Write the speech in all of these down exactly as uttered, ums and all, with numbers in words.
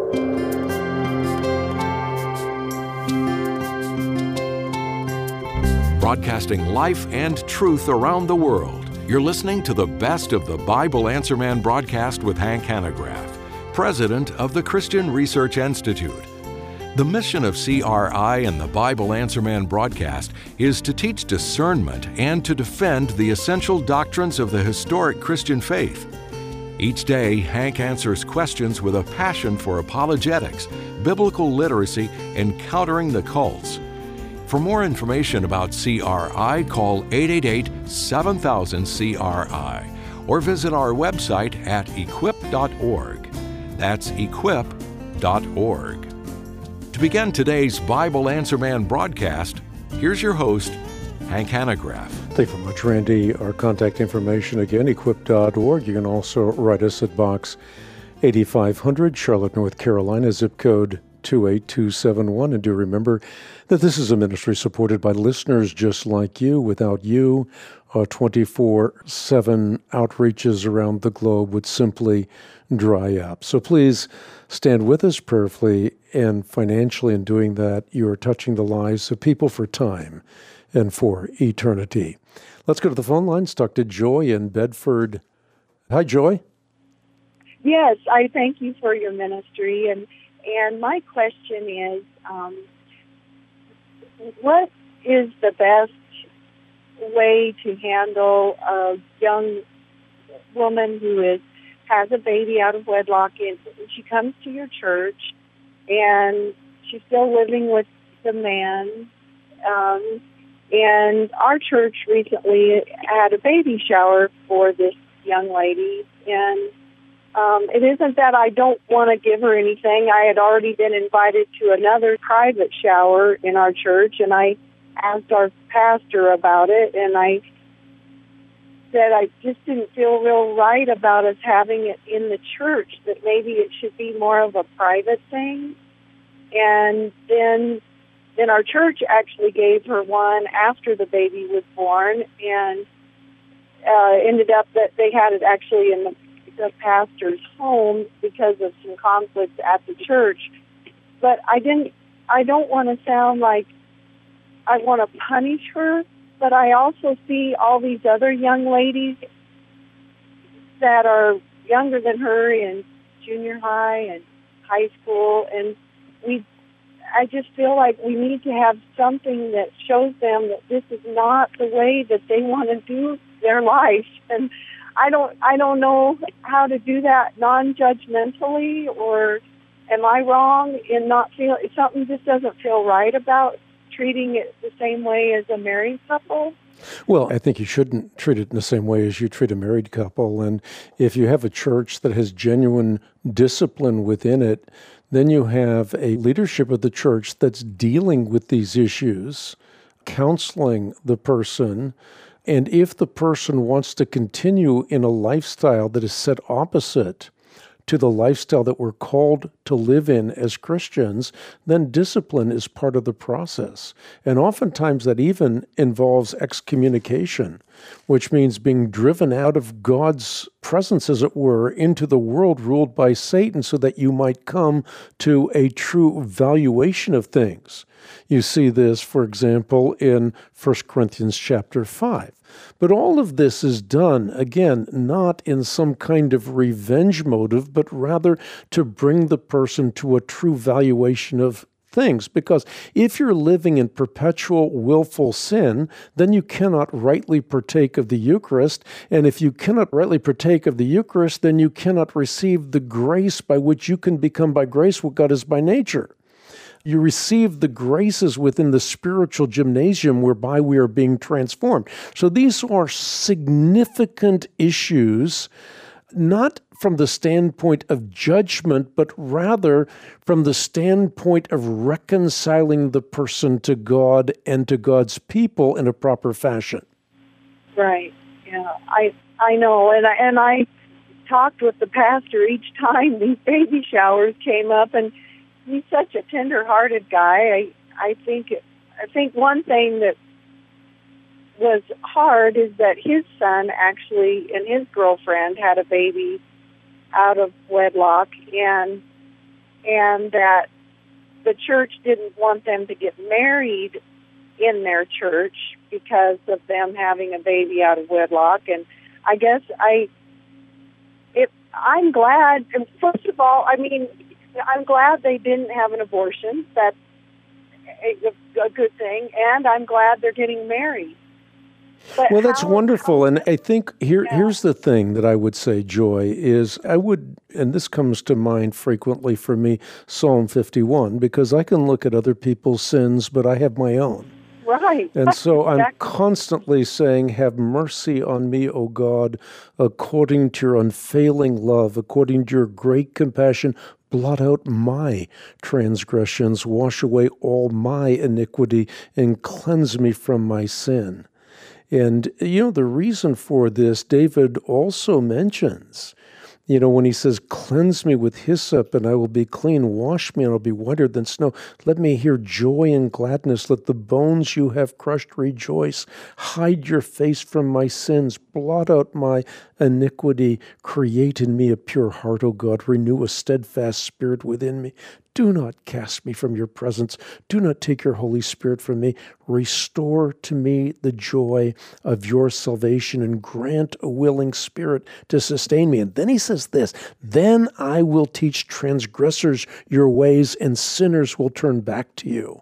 Broadcasting life and truth around the world. You're listening to the best of the Bible Answer Man broadcast with Hank Hanegraaff, president of the Christian Research Institute. The mission of C R I and the Bible Answer Man broadcast is to teach discernment and to defend the essential doctrines of the historic Christian faith. Each day, Hank answers questions with a passion for apologetics, biblical literacy, and countering the cults. For more information about C R I, call eight eight eight, seven thousand, C R I or visit our website at equip dot org. That's equip dot org. To begin today's Bible Answer Man broadcast, here's your host, Hank Hanegraaff. Thank you very much, Randy. Our contact information again, equip dot org. You can also write us at Box eighty-five hundred, Charlotte, North Carolina, zip code two eight two seven one. And do remember that this is a ministry supported by listeners just like you. Without you, uh, twenty-four seven outreaches around the globe would simply dry up. So please stand with us prayerfully and financially. In doing that, you are touching the lives of people for time and for eternity. Let's go to the phone lines. Talk to Joy in Bedford. Hi, Joy. Yes, I thank you for your ministry. And, and my question is, um, what is the best way to handle a young woman who is has a baby out of wedlock, and she comes to your church, and she's still living with the man, um, and our church recently had a baby shower for this young lady, and um, it isn't that I don't want to give her anything. I had already been invited to another private shower in our church, and I asked our pastor about it, and I said I just didn't feel real right about us having it in the church, that maybe it should be more of a private thing. And then then our church actually gave her one after the baby was born, and uh, ended up that they had it actually in the, the pastor's home because of some conflicts at the church. But I didn't. I don't want to sound like I want to punish her, but I also see all these other young ladies that are younger than her in junior high and high school, and we. I just feel like we need to have something that shows them that this is not the way that they want to do their life, and I don't. I don't know how to do that non-judgmentally, or am I wrong in not feel something just doesn't feel right about treating it the same way as a married couple? Well, I think you shouldn't treat it in the same way as you treat a married couple. And if you have a church that has genuine discipline within it, then you have a leadership of the church that's dealing with these issues, counseling the person. And if the person wants to continue in a lifestyle that is set opposite to the lifestyle that we're called to live in as Christians, then discipline is part of the process. And oftentimes that even involves excommunication, which means being driven out of God's presence, as it were, into the world ruled by Satan so that you might come to a true valuation of things. You see this, for example, in First Corinthians chapter five. But all of this is done, again, not in some kind of revenge motive, but rather to bring the person to a true valuation of things. Because if you're living in perpetual willful sin, then you cannot rightly partake of the Eucharist. And if you cannot rightly partake of the Eucharist, then you cannot receive the grace by which you can become by grace what God is by nature. You receive the graces within the spiritual gymnasium whereby we are being transformed. So these are significant issues, not from the standpoint of judgment, but rather from the standpoint of reconciling the person to God and to God's people in a proper fashion. Right. Yeah, I I know, and I, and I talked with the pastor each time these baby showers came up, and he's such a tender-hearted guy. I I think I think one thing that was hard is that his son actually and his girlfriend had a baby out of wedlock, and and that the church didn't want them to get married in their church because of them having a baby out of wedlock. And I guess I, if I'm glad, and first of all, I mean, I'm glad they didn't have an abortion. That's a, a good thing. And I'm glad they're getting married. But well, that's how, wonderful. how, and I think here yeah. here's the thing that I would say, Joy, is I would, and this comes to mind frequently for me, Psalm fifty-one, because I can look at other people's sins, but I have my own. Right. And so exactly. I'm constantly saying, have mercy on me, O God, according to your unfailing love, according to your great compassion. Blot out my transgressions, wash away all my iniquity, and cleanse me from my sin. And, you know, the reason for this, David also mentions, you know, when he says, cleanse me with hyssop and I will be clean, wash me and I'll be whiter than snow. Let me hear joy and gladness. Let the bones you have crushed rejoice. Hide your face from my sins. Blot out my iniquity. Create in me a pure heart, O God. Renew a steadfast spirit within me. Do not cast me from your presence. Do not take your Holy Spirit from me. Restore to me the joy of your salvation and grant a willing spirit to sustain me. And then he says this, then I will teach transgressors your ways and sinners will turn back to you.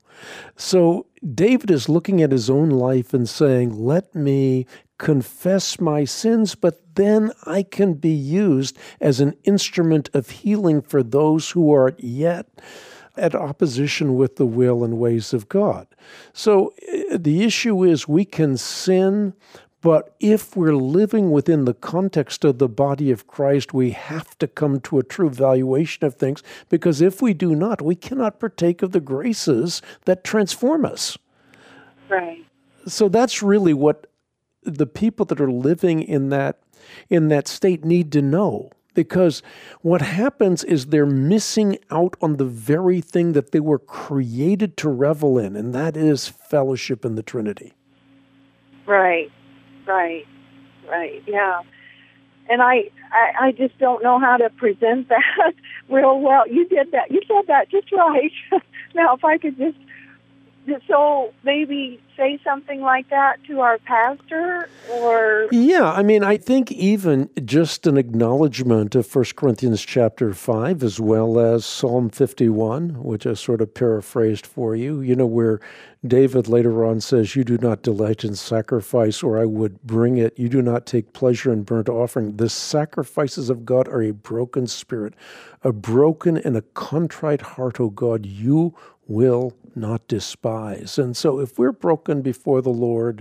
So David is looking at his own life and saying, let me confess my sins, but then I can be used as an instrument of healing for those who are yet at opposition with the will and ways of God. So the issue is we can sin, but if we're living within the context of the body of Christ, we have to come to a true valuation of things, because if we do not, we cannot partake of the graces that transform us. Right. So that's really what the people that are living in that in that state need to know, because what happens is they're missing out on the very thing that they were created to revel in, and that is fellowship in the Trinity. Right, right, right, yeah. And I, I, I just don't know how to present that real well. You did that. You said that just right. Now, if I could just, so maybe say something like that to our pastor, or... Yeah, I mean, I think even just an acknowledgement of First Corinthians chapter five, as well as Psalm fifty-one, which I sort of paraphrased for you, you know, where David later on says, you do not delight in sacrifice, or I would bring it. You do not take pleasure in burnt offering. The sacrifices of God are a broken spirit, a broken and a contrite heart, O God, you will not despise. And so if we're broken before the Lord,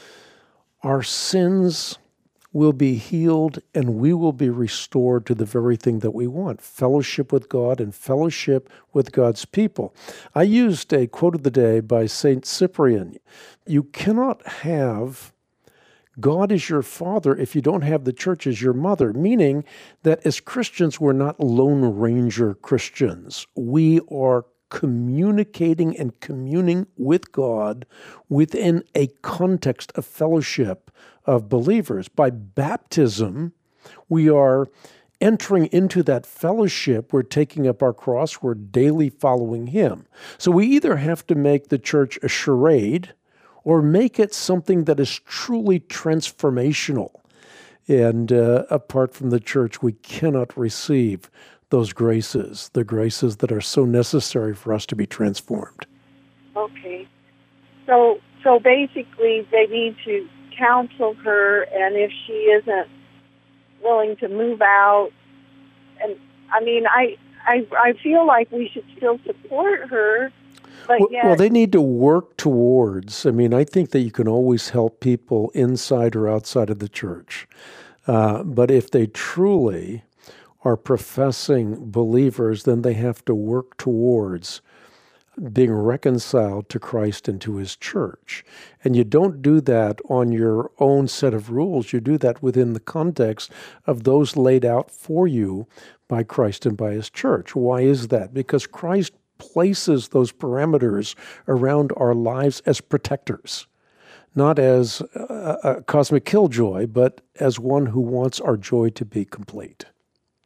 our sins will be healed and we will be restored to the very thing that we want, fellowship with God and fellowship with God's people. I used a quote of the day by Saint Cyprian. You cannot have God as your father if you don't have the church as your mother, meaning that as Christians, we're not Lone Ranger Christians. We are communicating and communing with God within a context of fellowship of believers. By baptism, we are entering into that fellowship. We're taking up our cross. We're daily following Him. So we either have to make the church a charade or make it something that is truly transformational. And uh, apart from the church, we cannot receive those graces, the graces that are so necessary for us to be transformed. Okay. So so basically they need to counsel her, and if she isn't willing to move out, and I mean, I I, I feel like we should still support her, but well, yet... Well, they need to work towards, I mean, I think that you can always help people inside or outside of the church. Uh, but if they truly are professing believers, then they have to work towards being reconciled to Christ and to His church. And you don't do that on your own set of rules. You do that within the context of those laid out for you by Christ and by His church. Why is that? Because Christ places those parameters around our lives as protectors, not as a, a cosmic killjoy, but as one who wants our joy to be complete.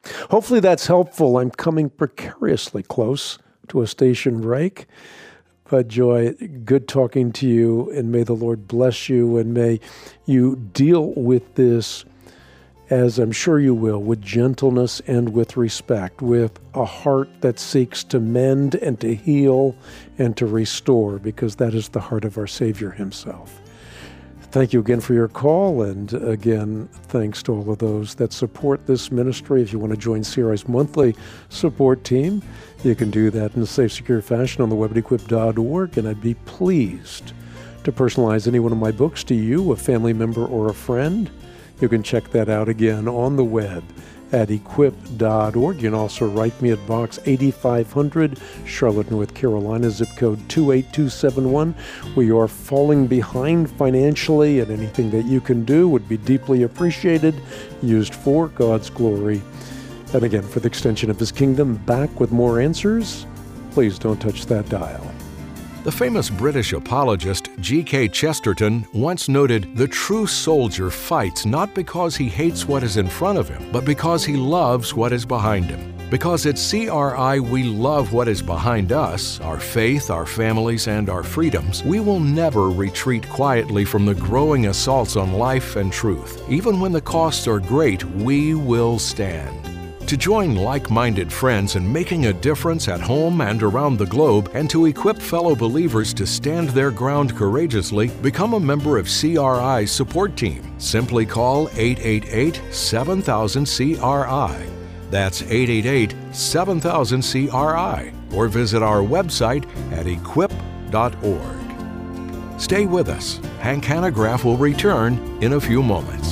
Hopefully that's helpful. I'm coming precariously close to a station break. But Joy, good talking to you, and may the Lord bless you, and may you deal with this, as I'm sure you will, with gentleness and with respect, with a heart that seeks to mend and to heal and to restore, because that is the heart of our Savior himself. Thank you again for your call, and again, thanks to all of those that support this ministry. If you want to join C R I's monthly support team, you can do that in a safe, secure fashion on the web at equip dot org, and I'd be pleased to personalize any one of my books to you, a family member, or a friend. You can check that out again on the web at equip dot org. You can also write me at Box eighty-five hundred, Charlotte, North Carolina, zip code two eight two seven one. We are falling behind financially, and anything that you can do would be deeply appreciated, used for God's glory. And again, for the extension of his kingdom, back with more answers. Please don't touch that dial. The famous British apologist G K Chesterton once noted, "The true soldier fights not because he hates what is in front of him, but because he loves what is behind him." Because at C R I we love what is behind us, our faith, our families, and our freedoms, we will never retreat quietly from the growing assaults on life and truth. Even when the costs are great, we will stand. To join like-minded friends in making a difference at home and around the globe, and to equip fellow believers to stand their ground courageously, become a member of C R I's support team. Simply call eight eight eight, seven thousand, C R I. That's eight eight eight, seven thousand, C R I. Or visit our website at equip dot org. Stay with us. Hank Hanegraaff will return in a few moments.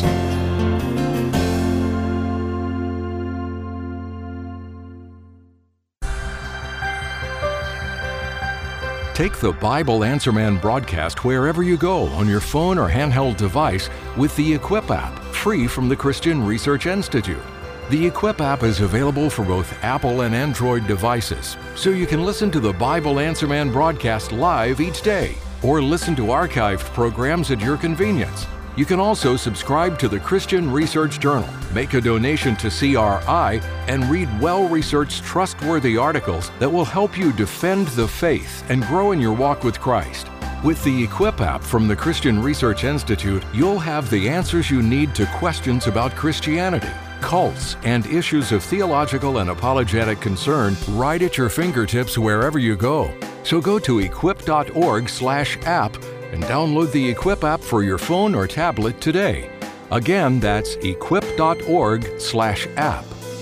Take the Bible Answer Man broadcast wherever you go on your phone or handheld device with the Equip app, free from the Christian Research Institute. The Equip app is available for both Apple and Android devices, so you can listen to the Bible Answer Man broadcast live each day, or listen to archived programs at your convenience. You can also subscribe to the Christian Research Journal, make a donation to C R I, and read well-researched, trustworthy articles that will help you defend the faith and grow in your walk with Christ. With the Equip app from the Christian Research Institute, you'll have the answers you need to questions about Christianity, cults, and issues of theological and apologetic concern right at your fingertips wherever you go. So go to equip dot org slash app and download the Equip app for your phone or tablet today. Again, that's equip dot org slash app.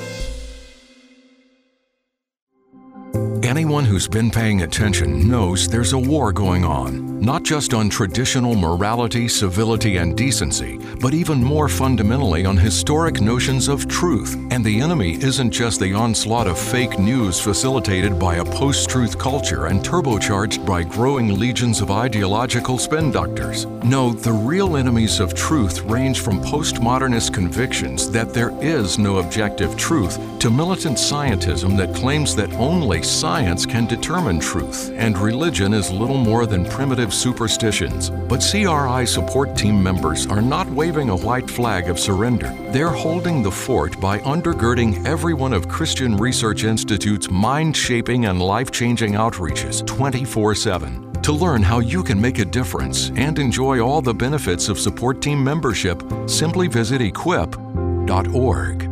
Anyone who's been paying attention knows there's a war going on, not just on traditional morality, civility, and decency, but even more fundamentally on historic notions of truth. And the enemy isn't just the onslaught of fake news facilitated by a post-truth culture and turbocharged by growing legions of ideological spin doctors. No, the real enemies of truth range from postmodernist convictions that there is no objective truth to militant scientism that claims that only science can determine truth, and religion is little more than primitive superstitions. But C R I support team members are not waving a white flag of surrender. They're holding the fort by undergirding every one of Christian Research Institute's mind-shaping and life-changing outreaches twenty-four seven. To learn how you can make a difference and enjoy all the benefits of support team membership, simply visit equip dot org.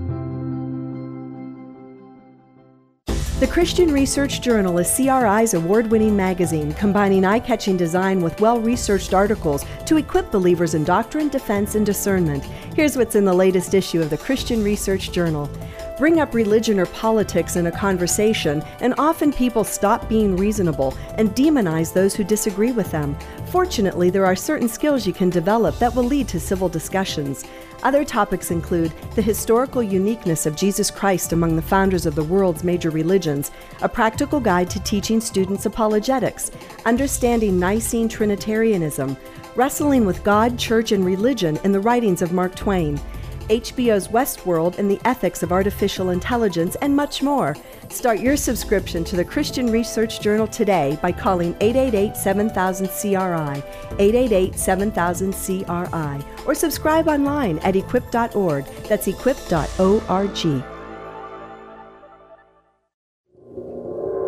The Christian Research Journal is C R I's award-winning magazine, combining eye-catching design with well-researched articles to equip believers in doctrine, defense, and discernment. Here's what's in the latest issue of the Christian Research Journal. Bring up religion or politics in a conversation, and often people stop being reasonable and demonize those who disagree with them. Fortunately, there are certain skills you can develop that will lead to civil discussions. Other topics include the historical uniqueness of Jesus Christ among the founders of the world's major religions, a practical guide to teaching students apologetics, understanding Nicene Trinitarianism, wrestling with God, church, and religion in the writings of Mark Twain, H B O's Westworld and the ethics of artificial intelligence, and much more. Start your subscription to the Christian Research Journal today by calling eight eight eight, seven thousand, C R I, eight eight eight, seven thousand, C R I, or subscribe online at equip dot org. That's equip dot org.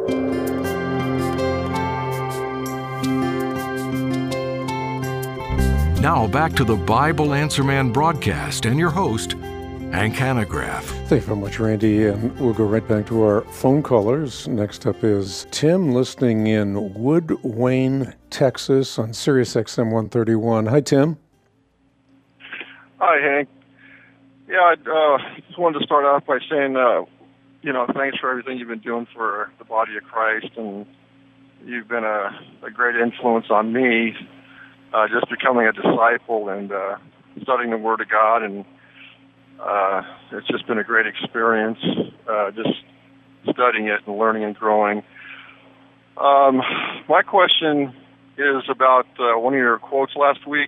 Now back to the Bible Answer Man broadcast and your host, Hank Hanegraaff. Thank you very much, Randy. And we'll go right back to our phone callers. Next up is Tim, listening in Wood Wayne, Texas, on Sirius X M one thirty-one. Hi, Tim. Hi, Hank. Yeah, I uh, just wanted to start off by saying, uh, you know, thanks for everything you've been doing for the body of Christ, and you've been a, a great influence on me, uh, just becoming a disciple and uh, studying the Word of God, and uh, it's just been a great experience, uh, just studying it and learning and growing. Um, my question is about uh, one of your quotes last week.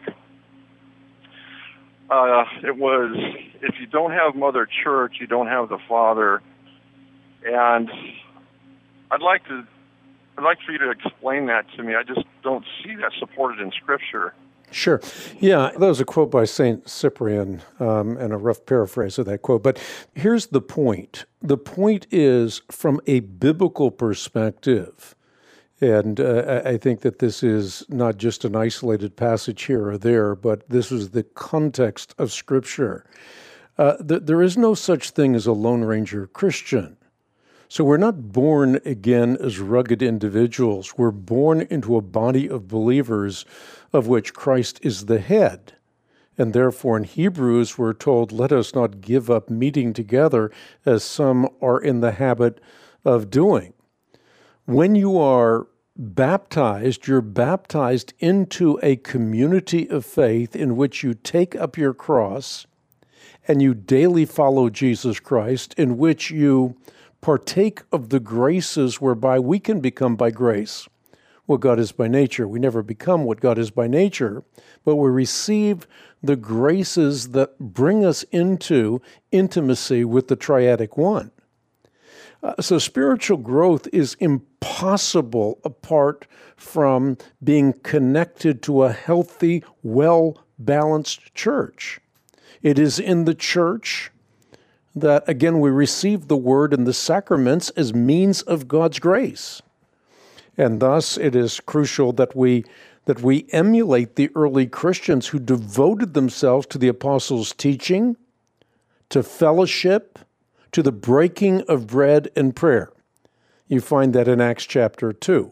Uh, it was, if you don't have Mother Church, you don't have the Father. And I'd like to, I'd like for you to explain that to me. I just don't see that supported in Scripture. Sure. Yeah, that was a quote by Saint Cyprian, um, and a rough paraphrase of that quote. But here's the point. The point is, from a biblical perspective, and uh, I think that this is not just an isolated passage here or there, but this is the context of Scripture. Uh, th- there is no such thing as a Lone Ranger Christian. So we're not born again as rugged individuals. We're born into a body of believers of which Christ is the head. And therefore in Hebrews we're told, let us not give up meeting together as some are in the habit of doing. When you are baptized, you're baptized into a community of faith in which you take up your cross and you daily follow Jesus Christ, in which you partake of the graces whereby we can become by grace what God is by nature. We never become what God is by nature, but we receive the graces that bring us into intimacy with the Triadic One. Uh, so spiritual growth is impossible apart from being connected to a healthy, well-balanced church. It is in the church that, again, we receive the Word and the sacraments as means of God's grace. And thus it is crucial that we that we emulate the early Christians who devoted themselves to the apostles' teaching, to fellowship, to the breaking of bread and prayer. You find that in Acts chapter two.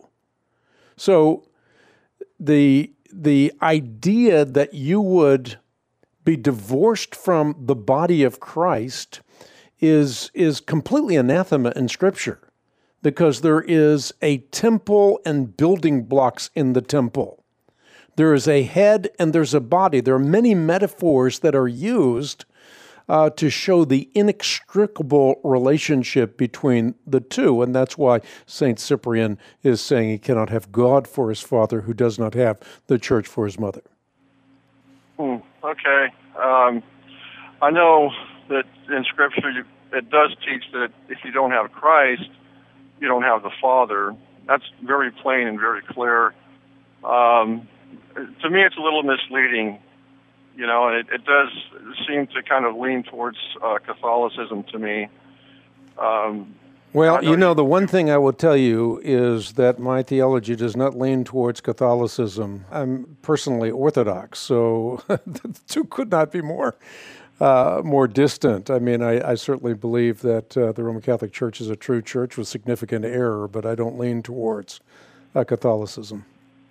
So the, the idea that you would be divorced from the body of Christ is, is completely anathema in Scripture, because there is a temple and building blocks in the temple. There is a head and there's a body. There are many metaphors that are used uh, to show the inextricable relationship between the two, and that's why Saint Cyprian is saying he cannot have God for his father who does not have the church for his mother. Hmm, okay. Um, I know that in Scripture you, it does teach that if you don't have Christ, you don't have the Father. That's very plain and very clear. Um, to me, it's a little misleading, you know, and it, it does seem to kind of lean towards uh, Catholicism to me. Um, well, know you know, you, the one thing I will tell you is that my theology does not lean towards Catholicism. I'm personally Orthodox, so the two could not be more Uh, more distant. I mean, I, I certainly believe that uh, the Roman Catholic Church is a true church with significant error, but I don't lean towards uh, Catholicism.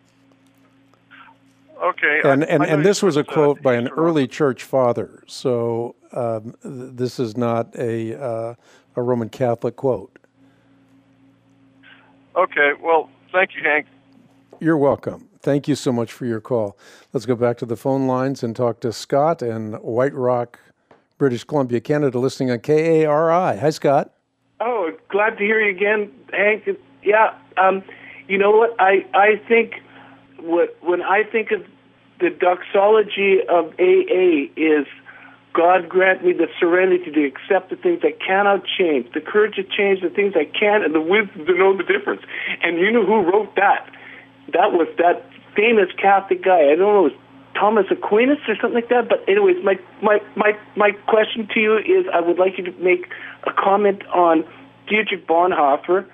Okay. And and, I, I and this was a uh, quote by an Easter early church father, so um, th- this is not a uh, a Roman Catholic quote. Okay. Well, thank you, Hank. You're welcome. Thank you so much for your call. Let's go back to the phone lines and talk to Scott in White Rock, British Columbia, Canada, listening on K A R I. Hi, Scott. Oh, glad to hear you again, Hank. Yeah, um, you know what? I, I think what when I think of the doxology of A A is, God grant me the serenity to accept the things I cannot change, the courage to change the things I can, and the wisdom to know the difference. And you know who wrote that? That was that famous Catholic guy. I don't know, it was Thomas Aquinas or something like that. But anyways, my, my, my, my question to you is, I would like you to make a comment on Dietrich Bonhoeffer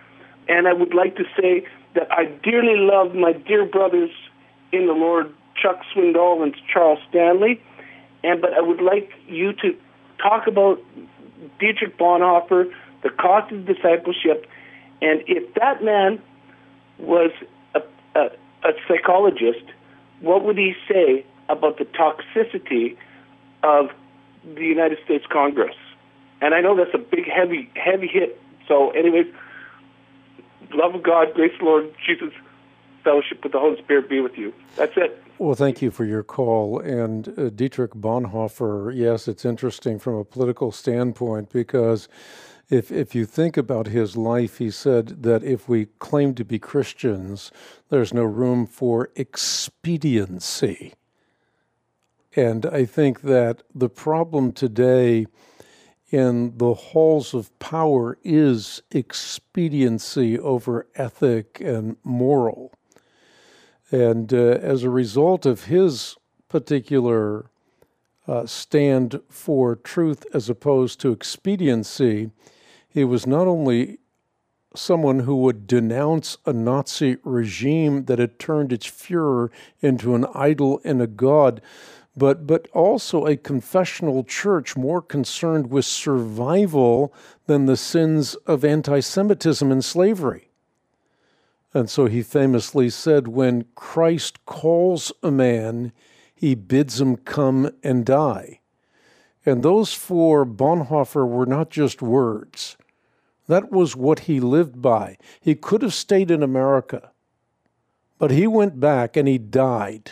And I would like to say that I dearly love my dear brothers in the Lord, Chuck Swindoll and Charles Stanley, and but I would like you to talk about Dietrich Bonhoeffer, the cost of discipleship, and if that man was a, a, a psychologist, what would he say about the toxicity of the United States Congress? And I know that's a big, heavy, heavy hit. So anyways, love of God, grace of the Lord Jesus, fellowship with the Holy Spirit be with you. That's it. Well, thank you for your call. And uh, Dietrich Bonhoeffer, yes, it's interesting from a political standpoint, because if if you think about his life, he said that if we claim to be Christians, there's no room for expediency. And I think that the problem today in the halls of power is expediency over ethic and moral. And uh, as a result of his particular uh, stand for truth as opposed to expediency, he was not only someone who would denounce a Nazi regime that had turned its Führer into an idol and a god, but but also a confessional church more concerned with survival than the sins of anti-Semitism and slavery. And so he famously said, when Christ calls a man, he bids him come and die. And those for Bonhoeffer were not just words. That was what he lived by. He could have stayed in America, but he went back and he died.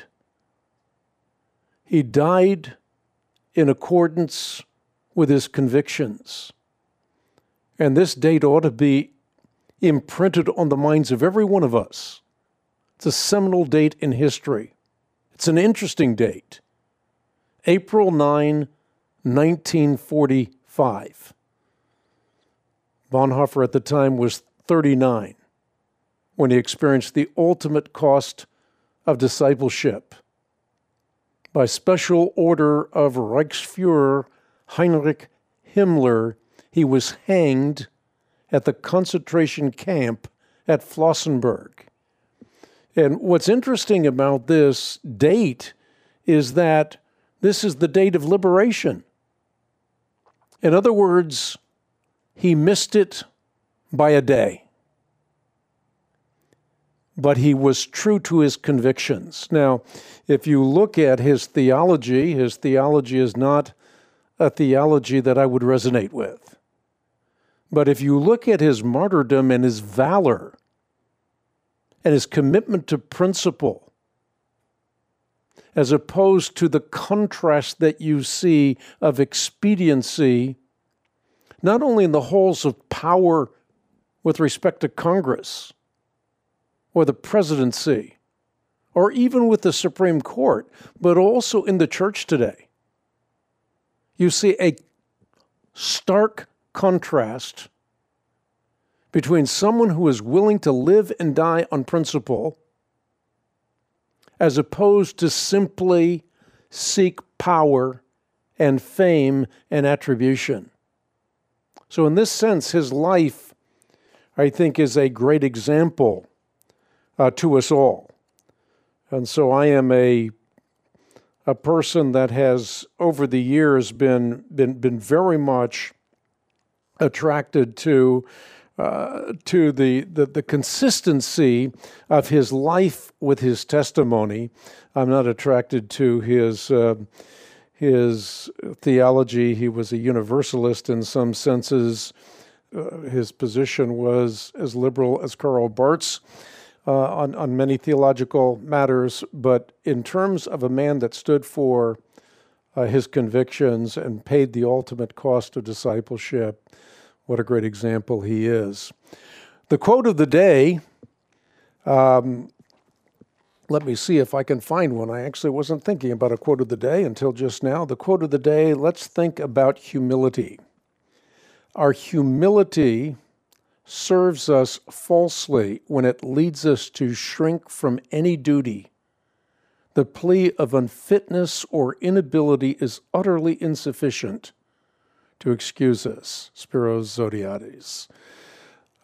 He died in accordance with his convictions. And this date ought to be imprinted on the minds of every one of us. It's a seminal date in history. It's an interesting date. April ninth, nineteen forty-five. Bonhoeffer at the time was thirty-nine when he experienced the ultimate cost of discipleship. By special order of Reichsfuhrer Heinrich Himmler, he was hanged at the concentration camp at Flossenburg. And what's interesting about this date is that this is the date of liberation. In other words, he missed it by a day. But he was true to his convictions. Now, if you look at his theology, his theology is not a theology that I would resonate with. But if you look at his martyrdom and his valor and his commitment to principle, as opposed to the contrast that you see of expediency, not only in the halls of power with respect to Congress or the presidency, or even with the Supreme Court, but also in the church today, you see a stark contrast between someone who is willing to live and die on principle as opposed to simply seek power and fame and attribution. So in this sense, his life, I think, is a great example uh, to us all. And so I am a a person that has, over the years, been been been very much attracted to uh, to the, the the consistency of his life with his testimony. I'm not attracted to his uh, his theology. He was a universalist in some senses. Uh, his position was as liberal as Karl Barth's uh, on on many theological matters. But in terms of a man that stood for uh, his convictions and paid the ultimate cost of discipleship, what a great example he is. The quote of the day, um, let me see if I can find one. I actually wasn't thinking about a quote of the day until just now. The quote of the day, let's think about humility. Our humility serves us falsely when it leads us to shrink from any duty. The plea of unfitness or inability is utterly insufficient to excuse us. Spiros Zodhiates.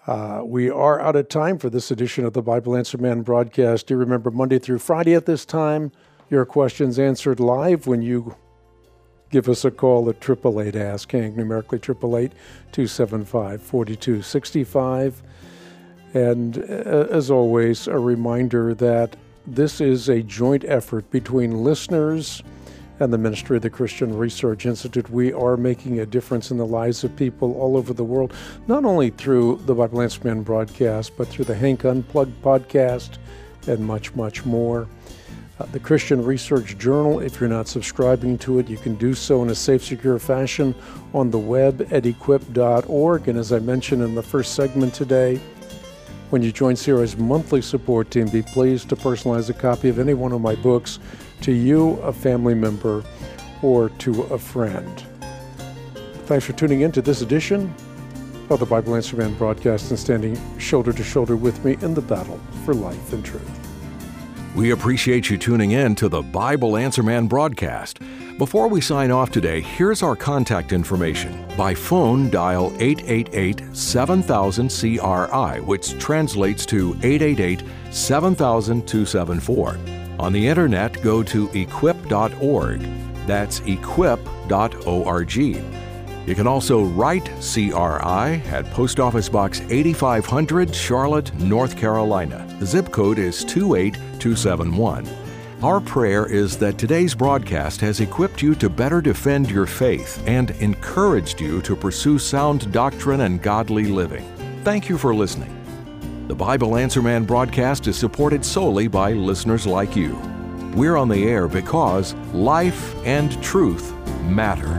Uh, we are out of time for this edition of the Bible Answer Man broadcast. Do remember, Monday through Friday at this time, your questions answered live when you give us a call at eight eight eight, ask Hank, numerically eight eight eight, two seven five, four two six five. And uh, as always, a reminder that this is a joint effort between listeners and the Ministry of the Christian Research Institute. We are making a difference in the lives of people all over the world, not only through the Bible Answer Man broadcast, but through the Hank Unplugged podcast and much, much more. Uh, the Christian Research Journal, if you're not subscribing to it, you can do so in a safe, secure fashion on the web at equip dot org. And as I mentioned in the first segment today, when you join C R I's monthly support team, be pleased to personalize a copy of any one of my books to you, a family member, or to a friend. Thanks for tuning in to this edition of the Bible Answer Man broadcast and standing shoulder to shoulder with me in the battle for life and truth. We appreciate you tuning in to the Bible Answer Man broadcast. Before we sign off today, here's our contact information. By phone, dial eight eight eight, seven thousand, C R I, which translates to eight eight eight, seven thousand, two seven four. On the internet, go to equip dot org. That's equip dot org. You can also write C R I at Post Office Box eighty-five hundred, Charlotte, North Carolina. The zip code is two eight two seven one. Our prayer is that today's broadcast has equipped you to better defend your faith and encouraged you to pursue sound doctrine and godly living. Thank you for listening. The Bible Answer Man broadcast is supported solely by listeners like you. We're on the air because life and truth matter.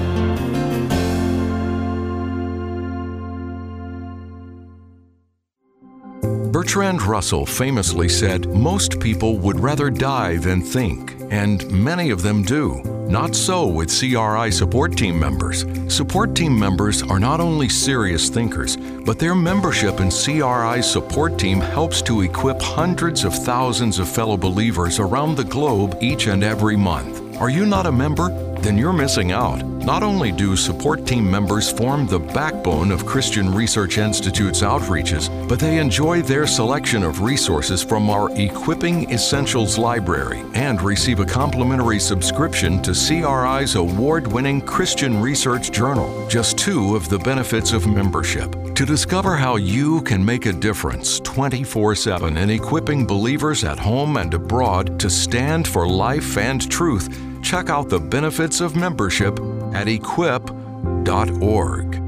Bertrand Russell famously said, "Most people would rather die than think," and many of them do. Not so with C R I support team members. Support team members are not only serious thinkers, but their membership in C R I's support team helps to equip hundreds of thousands of fellow believers around the globe each and every month. Are you not a member? Then you're missing out. Not only do support team members form the backbone of Christian Research Institute's outreaches, but they enjoy their selection of resources from our Equipping Essentials library and receive a complimentary subscription to C R I's award-winning Christian Research Journal, just two of the benefits of membership. To discover how you can make a difference twenty-four seven in equipping believers at home and abroad to stand for life and truth, check out the benefits of membership at equip dot org.